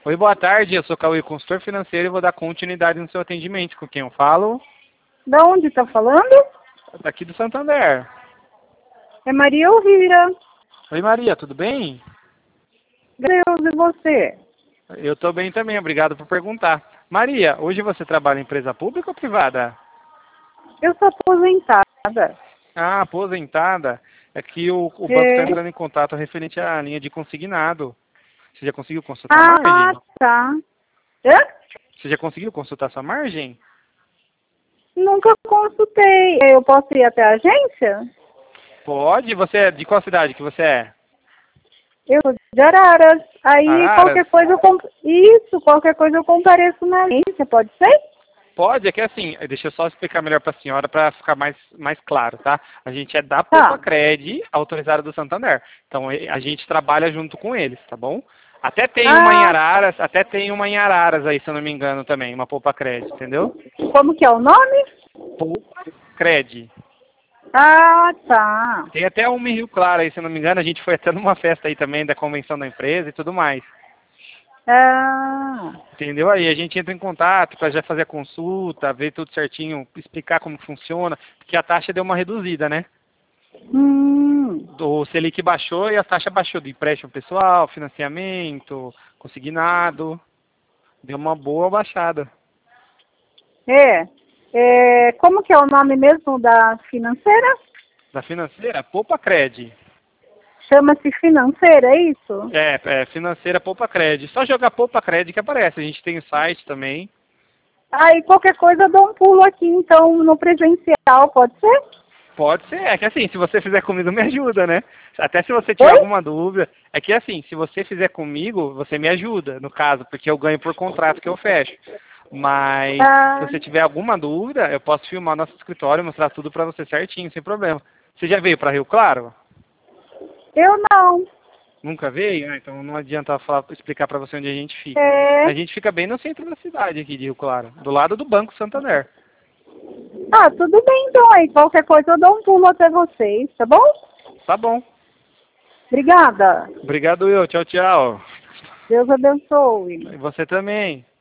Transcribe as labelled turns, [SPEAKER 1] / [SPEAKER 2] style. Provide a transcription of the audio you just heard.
[SPEAKER 1] Oi, boa tarde. Eu sou Cauê, consultor financeiro, e vou dar continuidade no seu atendimento. Com quem eu falo?
[SPEAKER 2] Da onde tá falando?
[SPEAKER 1] Daqui do Santander.
[SPEAKER 2] É Maria Elvira.
[SPEAKER 1] Oi, Maria, tudo bem?
[SPEAKER 2] Deus, e você?
[SPEAKER 1] Eu estou bem também, obrigado por perguntar. Maria, hoje você trabalha em empresa pública ou privada?
[SPEAKER 2] Eu sou aposentada.
[SPEAKER 1] Ah, aposentada. É que o banco está
[SPEAKER 2] É...
[SPEAKER 1] entrando em contato referente à linha de consignado. Você já conseguiu consultar a
[SPEAKER 2] Ah,
[SPEAKER 1] margem?
[SPEAKER 2] tá. Hã?
[SPEAKER 1] Você já conseguiu consultar sua margem?
[SPEAKER 2] Nunca consultei. Eu posso ir até a agência?
[SPEAKER 1] Pode. Você é de qual cidade que você é?
[SPEAKER 2] Eu sou de Araras. Aí
[SPEAKER 1] Araras?
[SPEAKER 2] qualquer coisa eu Isso, qualquer coisa eu compareço na agência, pode ser?
[SPEAKER 1] Pode, é que assim, deixa eu só explicar melhor para a senhora para ficar mais claro, tá? A gente é da
[SPEAKER 2] Tá.
[SPEAKER 1] Poupa-Cred, autorizada do Santander. Então a gente trabalha junto com eles, tá bom?
[SPEAKER 2] Ah,
[SPEAKER 1] Até tem uma em Araras aí, se eu não me engano também, uma Poupa-Cred, entendeu?
[SPEAKER 2] como que é o nome?
[SPEAKER 1] Poupa-Cred.
[SPEAKER 2] Ah, tá.
[SPEAKER 1] Tem até uma em Rio Claro aí, se eu não me engano, a gente foi até numa festa aí também da convenção da empresa e tudo mais.
[SPEAKER 2] Ah,
[SPEAKER 1] Entendeu? Aí a gente entra em contato para já fazer a consulta, ver tudo certinho, explicar como funciona, porque a taxa deu uma reduzida, né? O Selic baixou e a taxa baixou do empréstimo pessoal, financiamento, consignado, deu uma boa baixada.
[SPEAKER 2] Como que é o nome mesmo da financeira?
[SPEAKER 1] Da financeira, Poupa-Cred.
[SPEAKER 2] Chama-se financeira, é isso?
[SPEAKER 1] Financeira Poupa-Cred. Só jogar Poupa-Cred que aparece. A gente tem o site também.
[SPEAKER 2] Aí qualquer coisa eu dou um pulo aqui, então, no presencial, pode ser?
[SPEAKER 1] Pode ser, é que assim, se você fizer comigo, me ajuda, né? Até se você tiver
[SPEAKER 2] Oi?
[SPEAKER 1] alguma dúvida, é que assim, se você fizer comigo, você me ajuda, no caso, porque eu ganho por contrato que eu fecho. Mas se
[SPEAKER 2] Ah,
[SPEAKER 1] você tiver alguma dúvida, eu posso filmar nosso escritório e mostrar tudo pra você certinho, sem problema. Você já veio pra Rio Claro?
[SPEAKER 2] eu não.
[SPEAKER 1] Nunca veio? Ah, então não adianta explicar pra você onde a gente fica.
[SPEAKER 2] É...
[SPEAKER 1] A gente fica bem no centro da cidade aqui de Rio Claro, do lado do Banco Santander.
[SPEAKER 2] Ah, tudo bem então aí. Qualquer coisa eu dou um pulo até vocês, tá bom?
[SPEAKER 1] Tá bom.
[SPEAKER 2] Obrigada.
[SPEAKER 1] Obrigado, eu. Tchau, tchau.
[SPEAKER 2] Deus abençoe.
[SPEAKER 1] E você também.